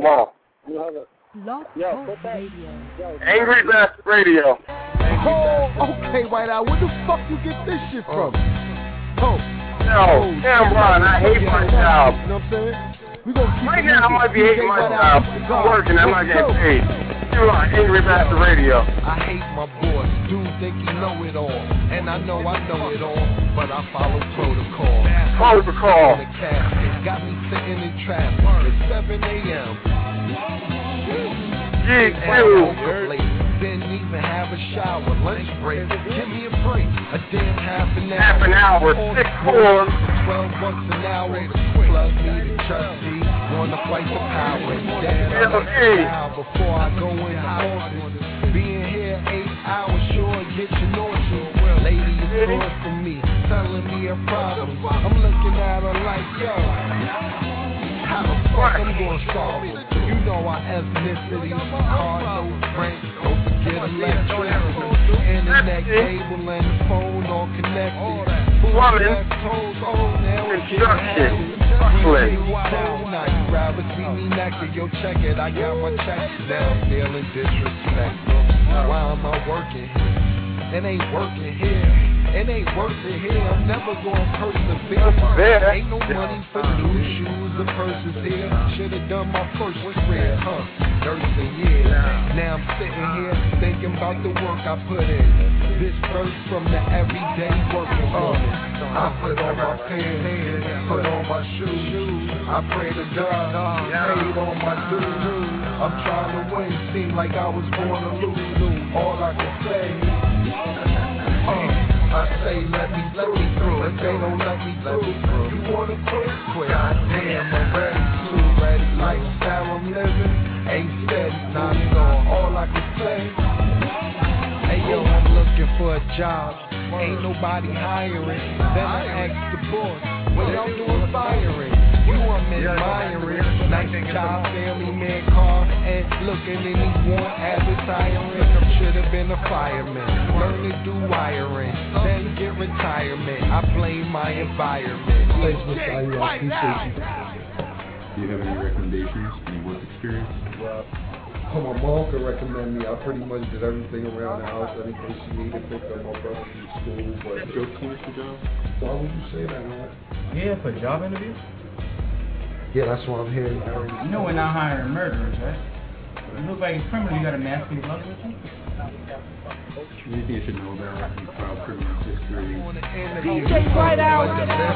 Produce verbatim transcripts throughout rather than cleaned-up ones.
on. Lost Coast Radio. Angry Bastard Radio. Oh, okay, White Owl. Where the fuck you get this shit from? Oh. Yo, Cameron, I hate my job. You know what I'm saying? We gonna keep right now, I might be hating my job. I'm working, I'm not getting paid. You're on Angry Bastard Radio. I hate my boss. Dude think he know it all. And I know I know it all. But I follow protocol. Protocol. Got me sitting in traffic at seven a.m. G Q. Didn't even have a shower. Lunch break. Give me a break. A damn half an hour. Half an hour. Six four. Twelve bucks an hour. Plug me to trustee. Wanna fight the power. Dad, I'm a before I go in the office. Being here eight hours sure get you nauseous. Lady is good for me, telling me a problem. I'm looking at her like, yo, how the fuck I'm gonna solve it? You know our ethnicity, car, no rent, don't forget electricity, internet cable and the phone all connected. Woman, construction, Brooklyn. Now you rather see me naked, yo check it, I got my check now, feeling disrespectful. Why am I working here? It ain't working here. It ain't worth it here. I'm never gonna persevere. Ain't no money for new shoes or purses here. Should've done my first career, huh? Nursing, yeah. Now I'm sitting here thinking about the work I put in. This verse from the everyday working woman. I put on my pants, put on my shoes. I pray to God, paid on my dues. I'm trying to win. Seemed like I was born to lose. All I can say. Uh, I say let me, let me through. If they don't let me through, you wanna quit? Quit. Goddamn, I'm ready to. Ready. Lifestyle I'm living ain't steady. Not at all. All I can say. Hey yo, I'm looking for a job. Ain't nobody hiring. Then I ask the boss, what y'all doing firing? You I'm admiring. Nice job, family man car, and looking in these one advertising. Should've been a fireman. Learn to do wiring, then get retirement. I blame my environment. Thanks, Mister I appreciate you. Do you have any recommendations? Any work experience? Well, oh, my mom could recommend me. I pretty much did everything around the house, anything she needed, picked up my brother from school. But Joe Commercial job? Why would you say that, man? Yeah, for a job interview? Yeah, that's why I'm here. You know we're not hiring murderers, right? You look like a criminal, you got a nasty blood with you? Anything you should know about your trial criminal history? D J right out.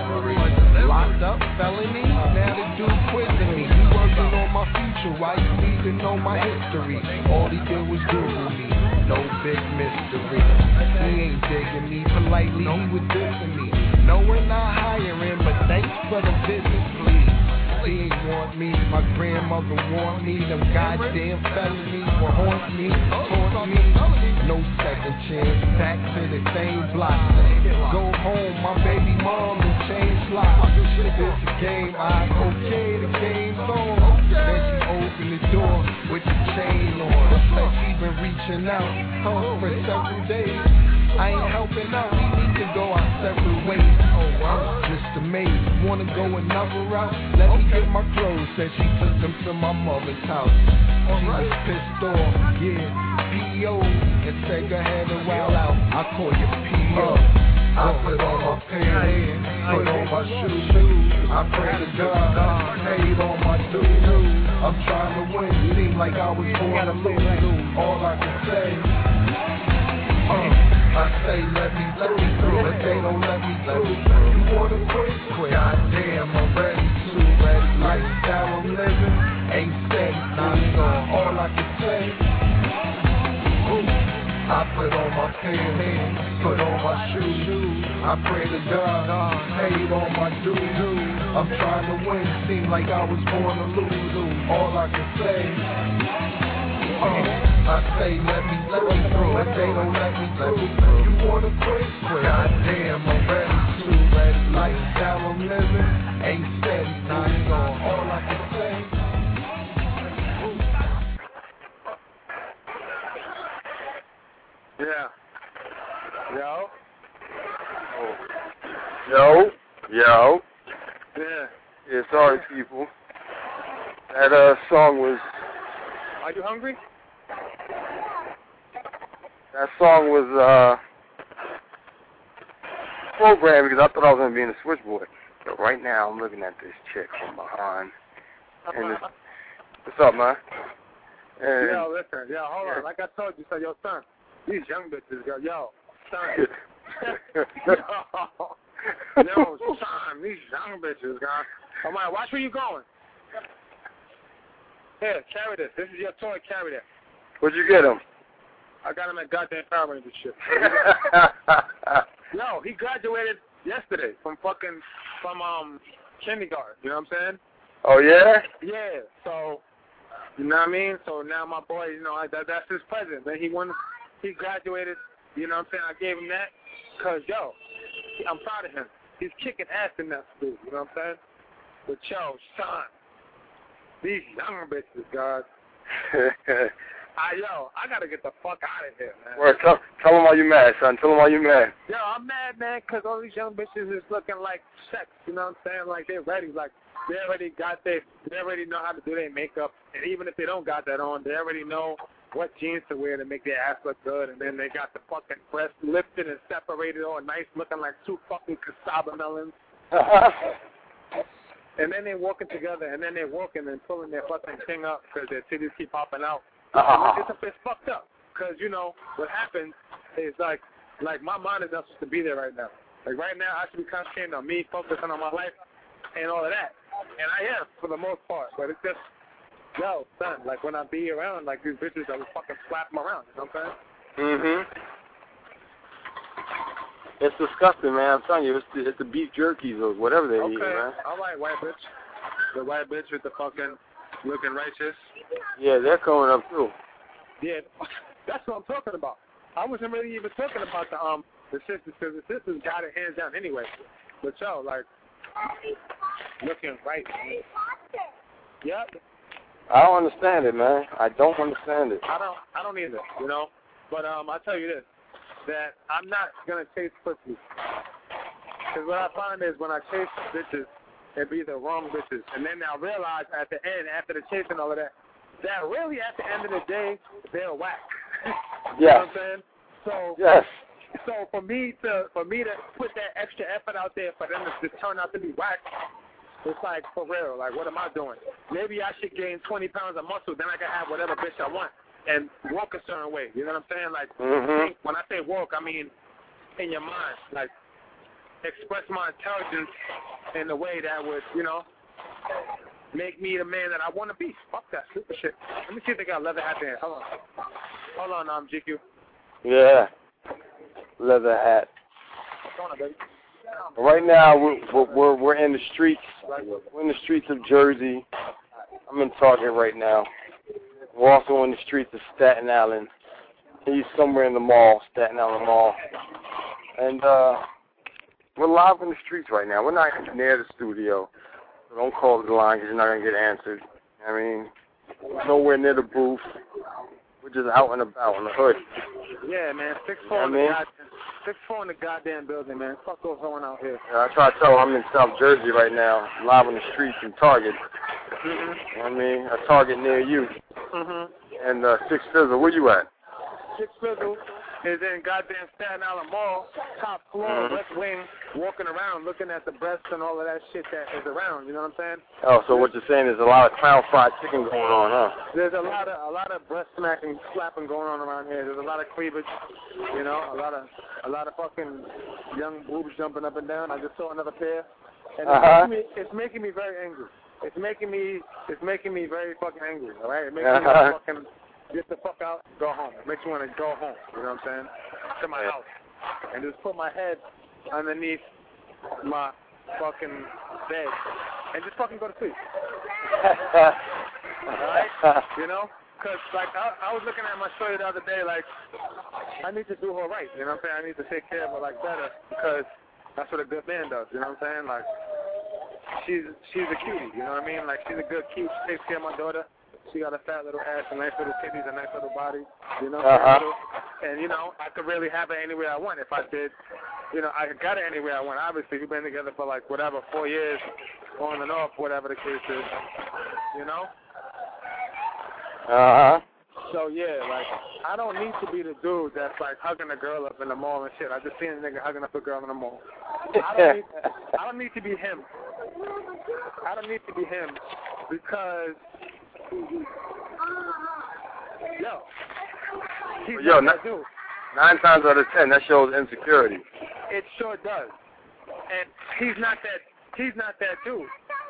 Locked up, felony. Now the dude quizzing me. He working on my future. Why you need to know my history? All he did was Google me. No big mystery. He ain't digging me politely. He was dissing me. No, we're not hiring, but thanks for the visit, please. He ain't want me, my grandmother want me. Them goddamn felonies will haunt me, taunt me. No second chance, back to the same block. Go home, my baby mom and change locks. This a game, I okay, the game's on. Then she opened the door with the chain on. Like she been reaching out huh, for several days. I ain't helping out, we need to go our separate ways. Oh, I'm just amazed. Wanna go another route? Let me get my clothes. Said she took them to my mother's house. She was pissed off, yeah, P O. And said go ahead and wild out. I call you P O. I put on my pants, put on my shoes. I pray to God, paid on my dues. I'm trying to win, seem like I was born to lose. All I can say, uh, I say let me, let me through. If they don't let me through, you wanna quit? Quit. Goddamn, I'm ready to. Ready. Lifestyle I'm living ain't steady. Not at all. All I can say. Ooh. I put on my pants, put on my shoes. I pray to God, paid on my dues. I'm trying to win. Seem like I was born to lose. All I can say. Uh, I say let me, let me through. If they don't let me through, you wanna quit? Quit. Goddamn, I'm ready to. Ready. Lifestyle I'm living ain't steady. Not at all. All I can say. Yeah. Yo. Oh. Yo. Yo. Yeah. Yeah, sorry, people. That uh, song was... Are you hungry? That song was uh, programmed because I thought I was going to be in the switchboard. But right now I'm looking at this chick from behind. And it's, what's up, man? And yo, listen, yo, hold on. Like I told you, so yo, son, these young bitches, yo, yo, son. yo, yo, son, these young bitches, guys. Oh, my, watch where you going. Here, carry this. This is your toy. Carry this. Where'd you get him? I got him at goddamn Power Rangers shit. Yo, he graduated yesterday from fucking, from um kindergarten. You know what I'm saying? Oh, yeah? Yeah. So, you know what I mean? So now my boy, you know, I, that, that's his present. Then he won, he graduated. You know what I'm saying? I gave him that because, yo, I'm proud of him. He's kicking ass in that school. You know what I'm saying? But, yo, son, these young bitches, God. I, yo, I got to get the fuck out of here, man. Well, tell, tell them why you mad, son. Tell them why you mad. Yo, I'm mad, man, because all these young bitches is looking like sex. You know what I'm saying? Like, they're ready. Like, they already got their, they already know how to do their makeup. And even if they don't got that on, they already know what jeans to wear to make their ass look good. And then they got the fucking breasts lifted and separated all nice, looking like two fucking cassava melons. And then they're walking together, and then they're walking and pulling their fucking thing up because their titties keep popping out. Uh-huh. It's, it's fucked up because, you know, what happens is, like, like my mind is not supposed to be there right now. Like, right now, I should be concentrating on me, focusing on my life and all of that. And I am, for the most part. But it's just, yo, son, like, when I be around, like, these bitches, I will fucking slap them around. You know what I'm saying? Mm-hmm. It's disgusting, man. I'm telling you, it's the, it's the beef jerkies or whatever they okay. eat, man. All right, white bitch. The white bitch with the fucking looking righteous. Yeah, they're coming up, too. Yeah, that's what I'm talking about. I wasn't really even talking about the um the sisters, because the sisters got it hands down anyway. But, yo, like, looking right. Yep. I don't understand it, man. I don't understand it. I don't, I don't either, you know. But um, I tell you this. That I'm not going to chase pussy. Because what I find is when I chase bitches, it be the wrong bitches. And then I realize at the end, after the chase and all of that, that really at the end of the day, they're whack. You yes. know what I'm saying? So, yes. So for me to for me to put that extra effort out there for them to just turn out to be whack, it's like, for real, like, what am I doing? Maybe I should gain twenty pounds of muscle, then I can have whatever bitch I want. And walk a certain way, you know what I'm saying? Like, mm-hmm. when I say walk, I mean in your mind. Like, express my intelligence in a way that would, you know, make me the man that I want to be. Fuck that stupid shit. Let me see if they got leather hat there. Hold on. Hold on, um, G Q. Yeah. Leather hat. What's on, baby? Right now, we're, we're, we're in the streets. We're in the streets of Jersey. I'm in Target right now. We're also in the streets of Staten Island. He's somewhere in the mall, Staten Island Mall. And uh, we're live in the streets right now. We're not near the studio. So don't call the line because you're not going to get answered. I mean, nowhere near the booth. We're just out and about in the hood. Yeah, man. Six four in the goddamn, six four in the goddamn building, man. Fuck what's going out here. Yeah, I try to tell I'm in South Jersey right now, live on the streets in Target. Mm-hmm. You know what I mean? A Target near you. Mm-hmm. And uh, Six Fizzle, where you at? Six Fizzle is in goddamn Staten Island Mall, top floor, mm-hmm. West Wing, walking around, looking at the breasts and all of that shit that is around. You know what I'm saying? Oh, so what you're saying is a lot of crown fried chicken going on, huh? There's a lot of a lot of breast smacking, slapping going on around here. There's a lot of cleavage, you know, a lot of a lot of fucking young boobs jumping up and down. I just saw another pair, and it's, uh-huh. making, me, it's making me very angry. It's making me it's making me very fucking angry. All right, it makes uh-huh. me want to fucking get the fuck out, go home. It makes me want to go home. You know what I'm saying? To my house, and just put my head underneath my fucking bed and just fucking go to sleep. Alright? You know? Because, like, I, I was looking at my shorty the other day, like, I need to do her right. You know what I'm saying? I need to take care of her, like, better because that's what a good man does. You know what I'm saying? Like, she's she's a cutie. You know what I mean? Like, she's a good cute. She takes care of my daughter. She got a fat little ass, a nice little titties, a nice little body, you know. Uh-huh. And, you know, I could really have her anywhere I want if I did. You know, I got her anywhere I want. Obviously, we've been together for, like, whatever, four years, on and off, whatever the case is, you know. Uh-huh. So, yeah, like, I don't need to be the dude that's, like, hugging a girl up in the mall and shit. I just seen a nigga hugging up a girl in the mall. I don't need, I don't need to be him. I don't need to be him because, yo, he's yo, not that dude. Nine times out of ten, that shows insecurity. It sure does. And he's not that, he's not that dude.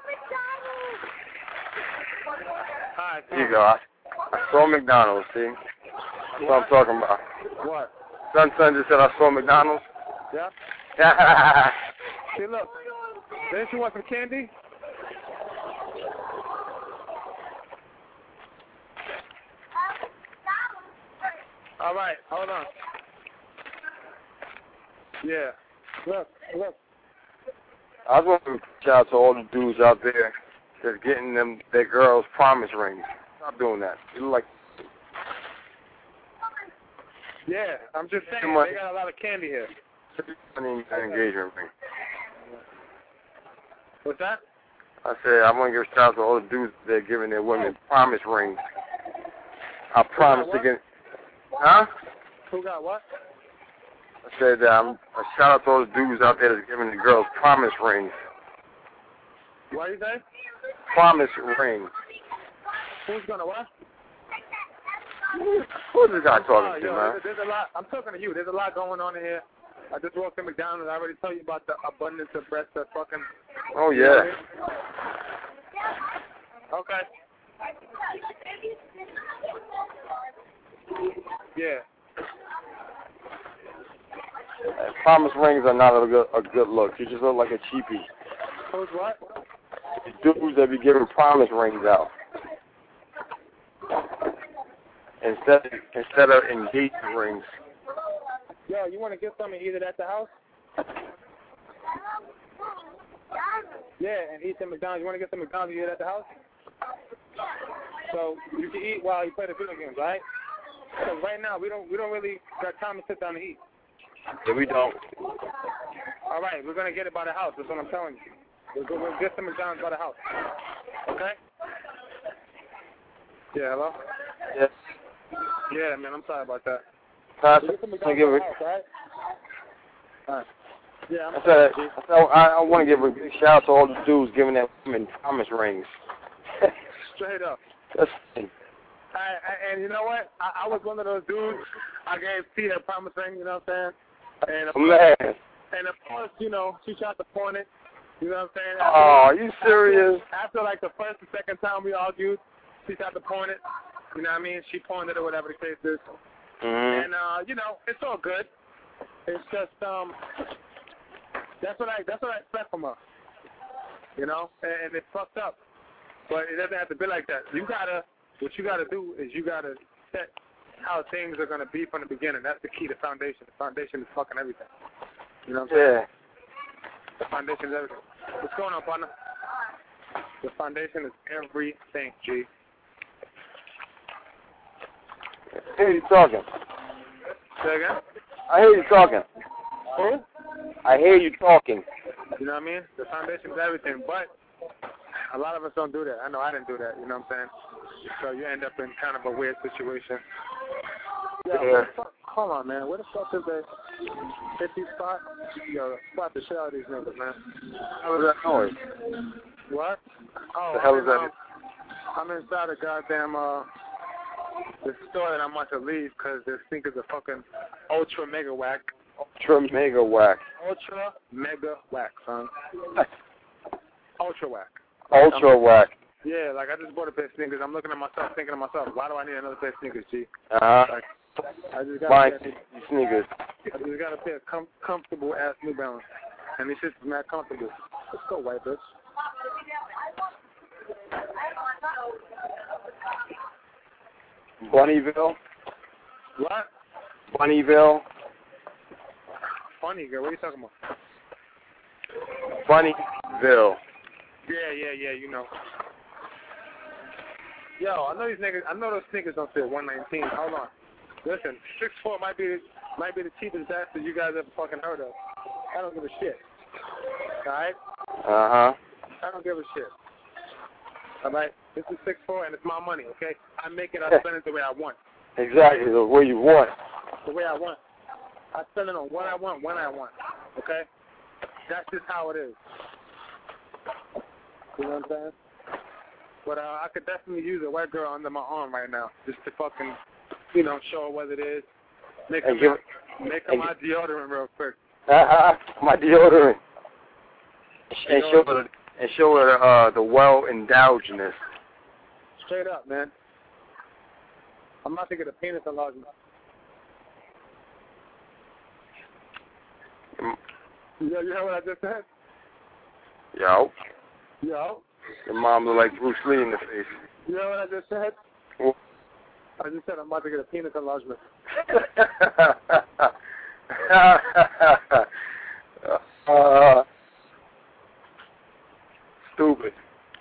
All right, Here you go. I, I saw McDonald's, see? That's what I'm talking about. What? Son, son just said I saw McDonald's. Yeah? See, look. Didn't you want some candy? All right, hold on. Yeah. Look, look. I was want to shout out to all the dudes out there that's getting them their girls promise rings. Stop doing that. You look like. Yeah, I'm just saying, they got a lot of candy here. I mean, an engagement ring. What's that? I said I want to give a shout out to all the dudes that are giving their women promise rings. I promise to get. Huh? Who got what? I said um, a shout out to all the dudes out there that's giving the girls promise rings. What do you say? Promise rings. Who's gonna what? Who's this guy talking oh, to, yo, man? There's, there's a lot. I'm talking to you. There's a lot going on in here. I just walked in McDonald's. I already told you about the abundance of breasts that fucking. Oh yeah. Okay. Yeah. Uh, promise rings are not a good a good look. You just look like a cheapie. Who's what? The dudes that be giving promise rings out instead instead of engagement rings. Yo, you want to get something eat it at the house? Yeah, and eat some McDonald's. You want to get some McDonald's eat it at the house? So you can eat while you play the video games, right? Because right now we don't we don't really got time to sit down and eat. Yeah, we don't. All right, we're gonna get it by the house. That's what I'm telling you. We'll, go, we'll get some McDonald's by the house. Okay? Yeah, hello? Yes. Yeah, man, I'm sorry about that. I We'll get some said, McDonald's by the house, right? All right. Yeah, I'm I said, I, said, I, I want to give a big shout out to all the dudes giving their women promise rings. Straight up. That's I, I, and you know what? I, I was one of those dudes. I gave T a promise ring, you know what I'm saying? And of, man. Course, and of course, you know, she tried to pawn it. You know what I'm saying? After, oh, are you serious? After, after like the first and second time we argued, she tried to pawn it. You know what I mean? She pawned it or whatever the case is. Mm-hmm. And uh, you know, it's all good. It's just um, that's what I that's what I expect from her. You know, and, and it's fucked up. But it doesn't have to be like that. You gotta, what you gotta do is you gotta set how things are gonna be from the beginning. That's the key to foundation. The foundation is fucking everything. You know what I'm saying? Yeah. The foundation is everything. What's going on, partner? The foundation is everything, G. I hear you talking. Say again? I hear you talking. Who? I hear you talking. You know what I mean? The foundation is everything, but a lot of us don't do that. I know I didn't do that, you know what I'm saying? So you end up in kind of a weird situation. Yeah. Yeah. Fuck, hold on, man. Where the fuck is that fifty spot? Yo, spot the shit out of these niggas, man. How was that noise? What? Oh, The hell I'm is that? in, um, I'm inside a goddamn, uh, the store that I'm about to leave because the sneakers are fucking ultra mega whack. Ultra mega whack. Ultra mega whack, son. Ultra whack. Ultra I'm, whack. Yeah, like I just bought a pair of sneakers. I'm looking at myself, thinking to myself, why do I need another pair of sneakers, G? Uh-huh. Like, I just got Buying a pair, sneakers. I just got a pair of com- comfortable ass New Balance, and these shits is not comfortable. Let's go, white bitch. Bunnyville? What? Bunnyville? Funny girl, what are you talking about? Bunnyville. Yeah, yeah, yeah, you know. Yo, I know these niggas. I know those sneakers don't fit one nineteen. Hold on. Listen, six four might be might be the cheapest bastard you guys ever fucking heard of. I don't give a shit. All right. Uh huh. I don't give a shit. All right? This is six four, and it's my money, okay? I make it, I spend it the way I want. Exactly, the way you want. The way I want. I spend it on what I want, when I want, okay? That's just how it is. You know what I'm saying? But uh, I could definitely use a white girl under my arm right now, just to fucking, you know, show her what it is. Make her, give, make her my deodorant real quick. Uh-huh, my deodorant. And show her, and show her uh, the well-endowedness. Straight up, man. I'm about to get a penis enlargement. Mm. Yeah, you heard what I just said? Yo. Yo. Your mom look like Bruce Lee in the face. You know what I just said? What? I just said I'm about to get a penis enlargement. uh, stupid.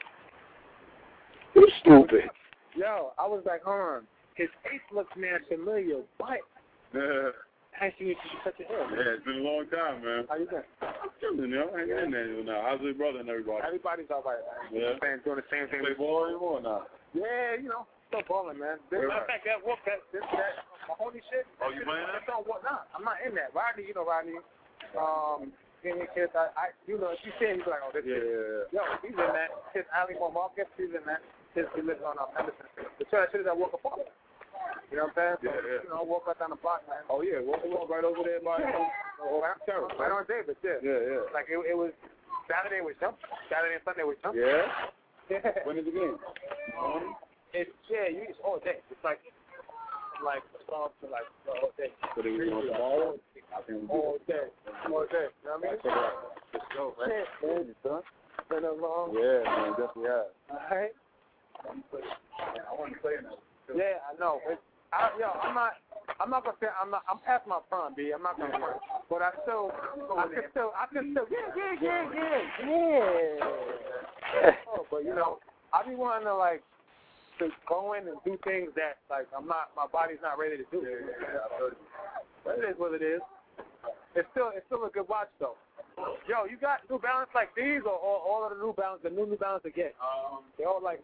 You stupid. Yo, I was like, hold on. His face looks man familiar, but Yeah. actually you should cut your hair. Man. Yeah, it's been a long time, man. How you been? You know, hanging in there now. How's your brother and everybody? Everybody's all right, man. Yeah. Saying, doing the same thing. Play ball anymore now? Yeah, you know, still balling, man. This, Yeah. matter of fact, that whoop, that, this, that, my holy shit. Oh, you playing that? That's on what? Nah, I'm not in that. Rodney, you know Rodney. Um, any kids, I, I, you know, if you see him, you be like, oh, this Yeah, kid. yeah, yeah. Yo, he's in that. His Ali Marcus, he's in that. His, he lives on uh, Henderson. The church is that walk apart. You know what I'm saying? So, Yeah, yeah. you know, walk right down the block, man. Oh, yeah, walk, walk right over there by Oh, I'm terrible. Right on Davis, yeah. Yeah, yeah. Like, it, it was, Saturday was jump. Saturday and Sunday was jump. Yeah? Yeah. When is the game? Um, It's, yeah, you just all day. It's like, like, twelve to like, all day. so they was on tomorrow? I think we All day. All day. You know what I mean? Check it out. Let's go, man. Shit, man. It's been a long. Yeah, man, definitely have. All right. I want to play in that. Yeah, I know. It's, I, yo, I'm not. I'm not gonna say I'm not. I'm past my prime, B. I'm not gonna front, but I still, I can still, I can still, yeah, yeah, yeah, yeah, yeah. Oh, but you know, I be wanting to like to go in and do things that like I'm not. My body's not ready to do. But it is what it is. It's still, it's still a good watch though. Yo, you got New Balance like these, or, or all of the New Balance, the new New Balance again? Um, they all like.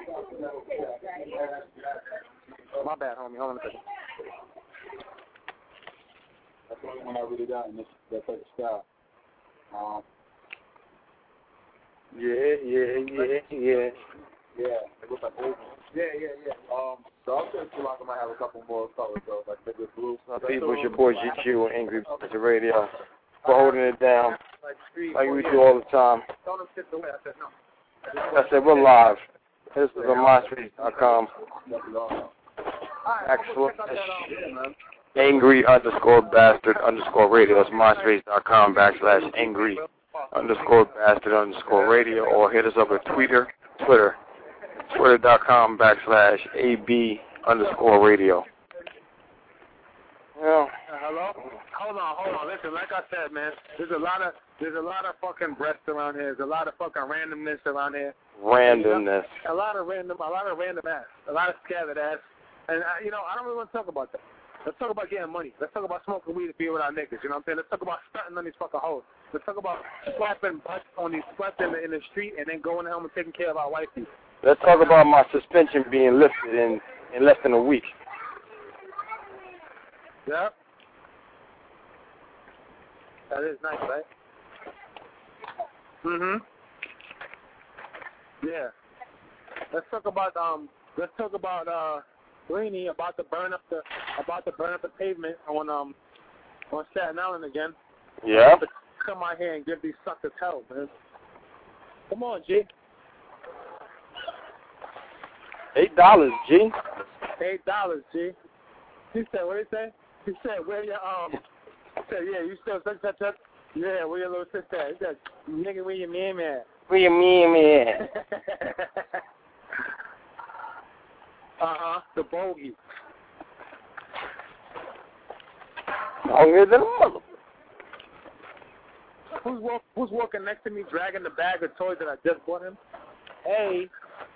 My bad, homie. Hold on a second. That's the only one I really got in this, that type of style. Um, Yeah, yeah, yeah, yeah. yeah, it looks like old. Yeah, yeah, yeah. Um, so I'll say too long I might have a couple more colors though, like maybe blue. People, it's your boy G Q and Angry Buzzer Radio for holding it down Like three, like four we years. do all the time. Told them shit away. I said no. I said we're live. This is on MySpace dot com. Alright, Excellent. check out that, um, yeah, man. Angry underscore bastard underscore radio. It's MySpace dot com backslash angry underscore bastard underscore radio, or hit us up at Twitter, Twitter, Twitter dot com backslash AB underscore radio. Yeah. Uh, hello? Hold on, hold on. Listen, like I said, man, there's a lot of there's a lot of fucking breasts around here. There's a lot of fucking randomness around here. Randomness. A lot of random, a lot of random ass, a lot of scattered ass, and uh, you know, I don't really want to talk about that. Let's talk about getting money. Let's talk about smoking weed and being with our niggas. You know what I'm saying? Let's talk about stunting on these fucking hoes. Let's talk about slapping butts on these sluts in the, in the street and then going home and taking care of our wifey. Let's talk about my suspension being lifted in, in less than a week. Yeah. That is nice, right? Mhm. Yeah. Let's talk about um. Let's talk about uh, Greeny about to burn up the about to burn up the pavement on um on Staten Island again. Yeah. Come out here and give these suckers hell, man. Come on, G. Eight dollars, G. Eight dollars, G. He said, what did he say? He said, where your um? He said, yeah, you still such such such. Yeah, where your little sister at? He said, nigga, where your man at? Where your man, man? Uh-huh, the bogey. Longer than a mother. Who's, walk, who's walking next to me dragging the bag of toys that I just bought him? Hey.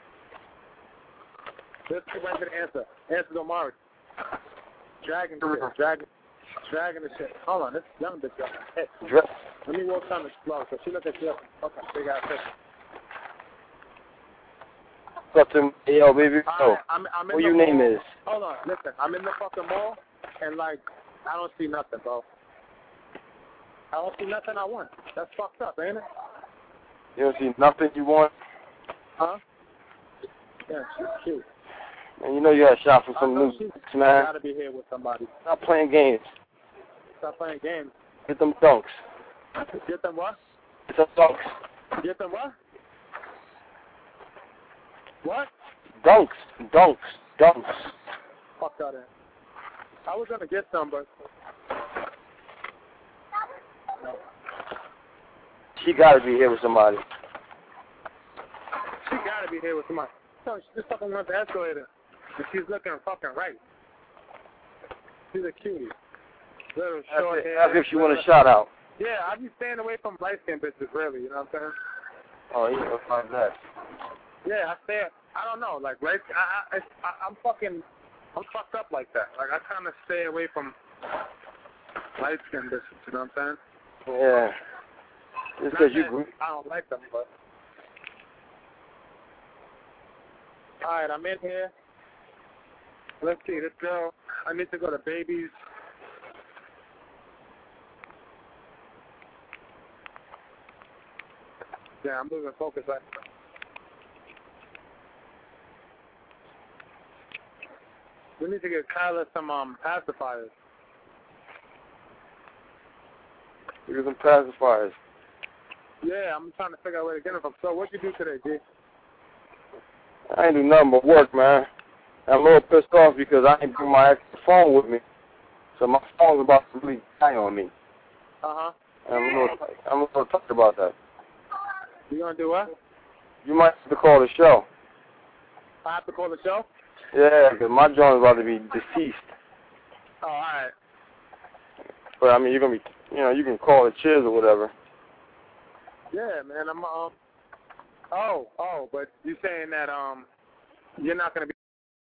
Let's get right to the answer. Answer's Omari. Dragging shit. Dragging, dragging the shit. Hold on, this young bitch got my head. Dra- Let me walk down the slow. So she look at you. Okay, big ass head. What's up to yo, baby? Right, I'm, I'm in what the your mall. name is? Hold on, listen. I'm in the fucking mall, and like, I don't see nothing, bro. I don't see nothing I want. That's fucked up, ain't it? You don't see nothing you want? Huh? Yeah, she's cute. And you know you got a shot from some new man. Gotta be here with somebody. Stop playing games. Stop playing games. Get them dunks. Get them what? Get them dunks. Get them what? What? Dunks. Dunks. Dunks. Fuck that in. I was gonna get some, but no. She gotta be here with somebody. She gotta be here with somebody. No, she just fucking went to the escalator. And she's looking fucking right. She's a cutie. Little short hair. As if she want a shout out. Yeah, I be staying away from light skinned bitches, really. You know what I'm saying? Oh, yeah, what's like that? Yeah, I stay. I don't know, like right. I, I, I I'm fucking. I'm fucked up like that. Like I kind of stay away from light skinned bitches. You know what I'm saying? Yeah. Just because you. I don't like them, but. All right, I'm in here. Let's see. Let's go. I need to go to Baby's. Yeah, I'm losing focus right now. We need to get Kyla some um pacifiers. Get some pacifiers. Yeah, I'm trying to figure out where to get them from. So, what'd you do today, G? I ain't do nothing but work, man. I'm a little pissed off because I ain't bring my extra phone with me. So my phone's about to really die on me. Uh-huh. And I'm a little, I'm a little touched about that. You gonna do what? You might have to call the show. I have to call the show? Yeah, because my joint's about to be deceased. Oh, all right. But, I mean, you're going to be, you know, you can call the Chiz or whatever. Yeah, man, I'm, um, oh, oh, but you saying that, um, you're not gonna be